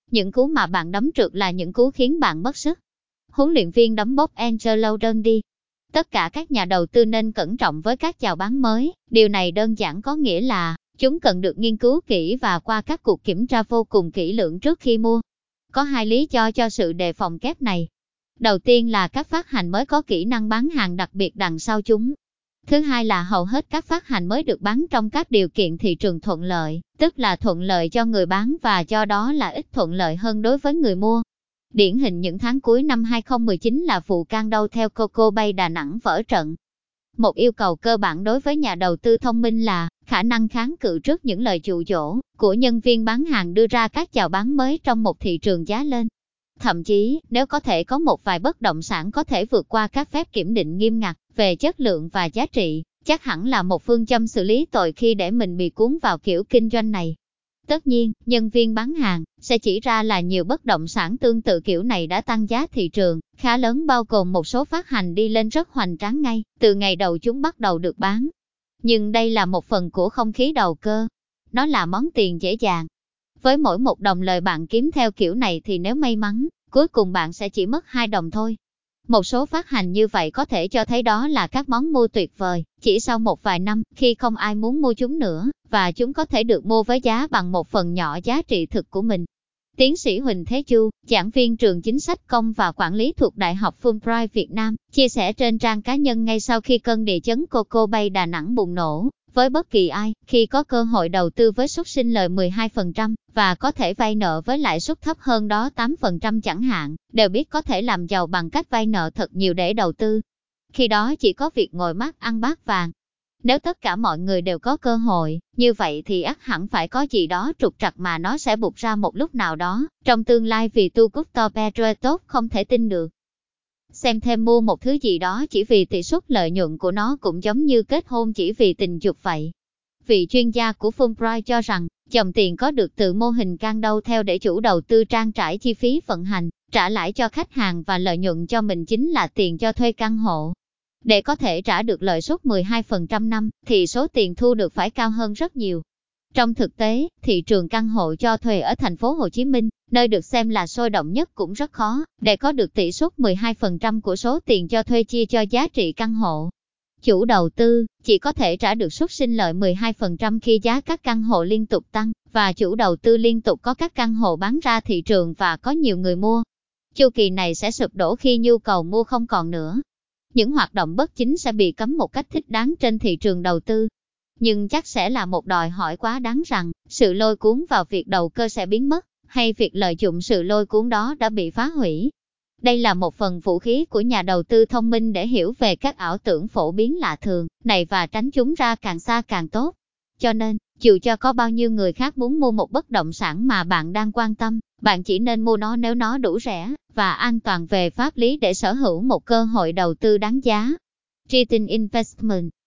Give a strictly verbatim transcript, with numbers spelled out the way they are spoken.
Những cú mà bạn đấm trượt là những cú khiến bạn mất sức. Huấn luyện viên đấm bốc Angelo Dundee. Tất cả các nhà đầu tư nên cẩn trọng với các chào bán mới. Điều này đơn giản có nghĩa là chúng cần được nghiên cứu kỹ và qua các cuộc kiểm tra vô cùng kỹ lưỡng trước khi mua. Có hai lý do cho sự đề phòng kép này. Đầu tiên là các phát hành mới có kỹ năng bán hàng đặc biệt đằng sau chúng. Thứ hai là hầu hết các phát hành mới được bán trong các điều kiện thị trường thuận lợi, tức là thuận lợi cho người bán và do đó là ít thuận lợi hơn đối với người mua. Điển hình những tháng cuối năm hai không một chín là vụ can đâu theo Coco Bay Đà Nẵng vỡ trận. Một yêu cầu cơ bản đối với nhà đầu tư thông minh là khả năng kháng cự trước những lời dụ dỗ của nhân viên bán hàng đưa ra các chào bán mới trong một thị trường giá lên. Thậm chí, nếu có thể có một vài bất động sản có thể vượt qua các phép kiểm định nghiêm ngặt về chất lượng và giá trị, chắc hẳn là một phương châm xử lý tội khi để mình bị cuốn vào kiểu kinh doanh này. Tất nhiên, nhân viên bán hàng sẽ chỉ ra là nhiều bất động sản tương tự kiểu này đã tăng giá thị trường khá lớn, bao gồm một số phát hành đi lên rất hoành tráng ngay từ ngày đầu chúng bắt đầu được bán. Nhưng đây là một phần của không khí đầu cơ. Nó là món tiền dễ dàng. Với mỗi một đồng lời bạn kiếm theo kiểu này thì nếu may mắn, cuối cùng bạn sẽ chỉ mất hai đồng thôi. Một số phát hành như vậy có thể cho thấy đó là các món mua tuyệt vời, chỉ sau một vài năm, khi không ai muốn mua chúng nữa, và chúng có thể được mua với giá bằng một phần nhỏ giá trị thực của mình. Tiến sĩ Huỳnh Thế Chu, giảng viên trường chính sách công và quản lý thuộc Đại học Fulbright Việt Nam, chia sẻ trên trang cá nhân ngay sau khi cơn địa chấn Coco Bay Đà Nẵng bùng nổ. Với bất kỳ ai, khi có cơ hội đầu tư với suất sinh lời mười hai phần trăm và có thể vay nợ với lãi suất thấp hơn đó tám phần trăm chẳng hạn, đều biết có thể làm giàu bằng cách vay nợ thật nhiều để đầu tư. Khi đó chỉ có việc ngồi mắt ăn bát vàng. Nếu tất cả mọi người đều có cơ hội, như vậy thì ắt hẳn phải có gì đó trục trặc mà nó sẽ bục ra một lúc nào đó, trong tương lai vì tu Gusto Pedro tốt không thể tin được. Xem thêm mua một thứ gì đó chỉ vì tỷ suất lợi nhuận của nó cũng giống như kết hôn chỉ vì tình dục vậy. Vị chuyên gia của Fulbright cho rằng, dòng tiền có được từ mô hình can đâu theo để chủ đầu tư trang trải chi phí vận hành, trả lãi cho khách hàng và lợi nhuận cho mình chính là tiền cho thuê căn hộ. Để có thể trả được lợi suất mười hai phần trăm năm, thì số tiền thu được phải cao hơn rất nhiều. Trong thực tế, thị trường căn hộ cho thuê ở thành phố Hồ Chí Minh, nơi được xem là sôi động nhất cũng rất khó, để có được tỷ suất mười hai phần trăm của số tiền cho thuê chia cho giá trị căn hộ. Chủ đầu tư chỉ có thể trả được suất sinh lợi mười hai phần trăm khi giá các căn hộ liên tục tăng, và chủ đầu tư liên tục có các căn hộ bán ra thị trường và có nhiều người mua. Chu kỳ này sẽ sụp đổ khi nhu cầu mua không còn nữa. Những hoạt động bất chính sẽ bị cấm một cách thích đáng trên thị trường đầu tư. Nhưng chắc sẽ là một đòi hỏi quá đáng rằng, sự lôi cuốn vào việc đầu cơ sẽ biến mất, hay việc lợi dụng sự lôi cuốn đó đã bị phá hủy. Đây là một phần vũ khí của nhà đầu tư thông minh để hiểu về các ảo tưởng phổ biến lạ thường này và tránh chúng ra càng xa càng tốt. Cho nên, dù cho có bao nhiêu người khác muốn mua một bất động sản mà bạn đang quan tâm, bạn chỉ nên mua nó nếu nó đủ rẻ và an toàn về pháp lý để sở hữu một cơ hội đầu tư đáng giá. Triton Investment